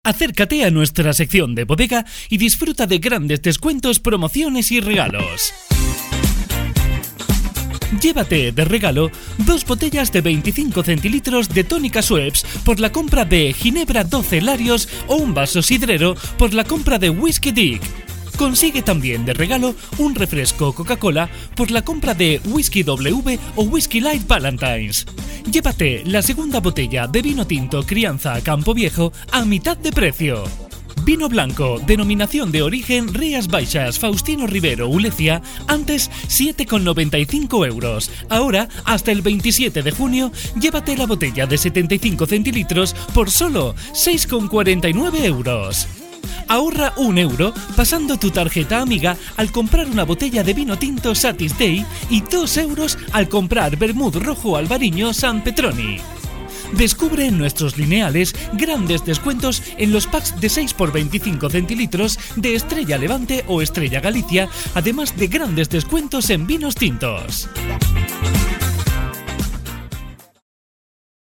Acércate a nuestra sección de bodega y disfruta de grandes descuentos, promociones y regalos. Llévate de regalo 2 botellas de 25 centilitros de tónica Schweppes por la compra de Ginebra 12 Larios o un vaso sidrero por la compra de Whisky Dick. Consigue también de regalo un refresco Coca-Cola por la compra de Whisky W o Whisky Light Valentine's. Llévate la segunda botella de vino tinto Crianza Campo Viejo a mitad de precio. Vino blanco, denominación de origen Rías Baixas Faustino Rivero Ulecia, antes 7,95 €. Ahora, hasta el 27 de junio, llévate la botella de 75 centilitros por solo 6,49 €. Ahorra €1 pasando tu tarjeta amiga al comprar una botella de vino tinto Satis Day y €2 al comprar vermut rojo Albariño San Petroni. Descubre en nuestros lineales grandes descuentos en los packs de 6 por 25 centilitros de Estrella Levante o Estrella Galicia, además de grandes descuentos en vinos tintos.